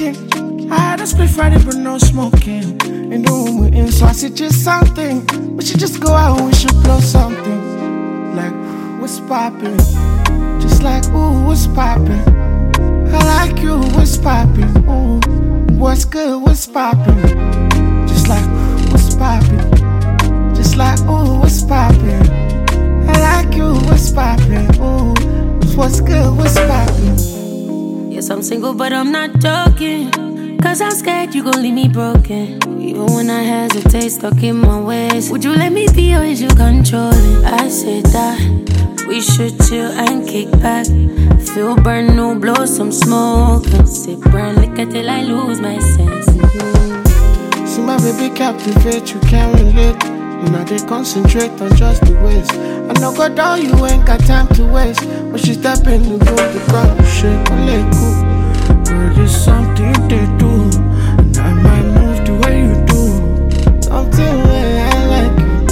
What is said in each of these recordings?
joking. I had a split Friday but no smoking. In the room we're in, so I suggest something. We should just go out and we should blow something. Like, what's poppin'? Just like, ooh, what's poppin'? I like you, what's poppin'? Ooh, what's good, what's poppin'? Just like, what's poppin'? Just like, ooh, what's poppin'? I like you, what's poppin'? Ooh, what's good, what's poppin'? Yes, I'm single, but I'm not joking. Cause I'm scared you gon' leave me broken. Even when I hesitate, stuck in my ways. Would you let me be or is you controlling? I said that we should chill and kick back. Feel brand new, blow some smoke and sip brand liquor till I lose my sense. See my baby captivate, you can't relate. You know they concentrate on just the ways. I know God all you ain't got time to waste. When she step in the room, the crowd will shake, will let go. Girl, there's something they do, and I might move the way you do. Something where I like you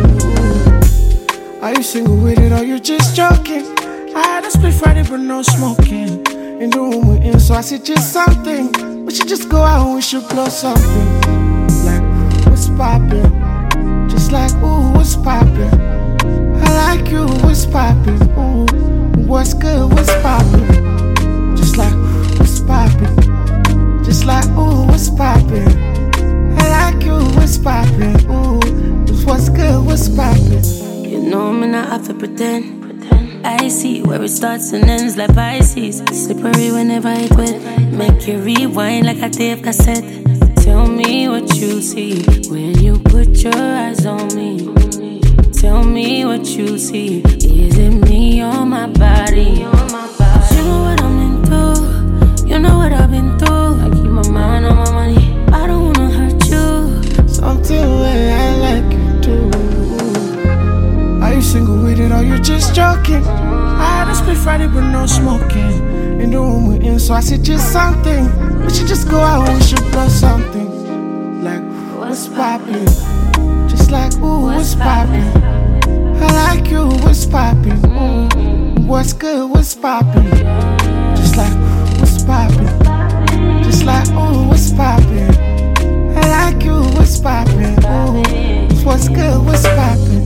too. Are you single with it or you just joking? I had a split Friday but no smoking. In the room we're in, so I suggest something. We should just go out and we should blow something. Like, what's poppin'? Just like, ooh, what's poppin'? I like you, what's poppin'? Ooh, what's good, what's poppin'? Just like, what's poppin'? Just like, ooh, what's poppin'? I like you, what's poppin'? Ooh, what's good, what's poppin'? You know me not have to pretend. I see where it starts and ends like Pisces. Slippery whenever it wet. Make you rewind like a tape cassette. Tell me what you see when you put your eyes on me. Tell me what you see. Is it me or my body? 'Cause you know what I'm into. You know what I've been through. I keep my mind on my money. I don't wanna hurt you. Something where I like you too. Are you single with it or you just joking? I had a split Friday but no smoking. In the room we're in, so I suggest something. We should just go out and we should blow something. Like, what's poppin'? Just like, ooh, what's poppin'? I like you, what's poppin'? Ooh, what's good, what's poppin'? Just like, what's poppin'? Just like, ooh, what's poppin'? I like you, what's poppin'? Ooh, what's good, what's poppin'?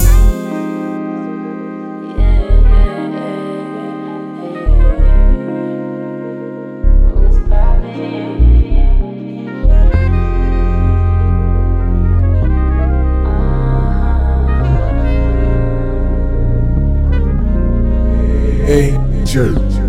Hey, Joe.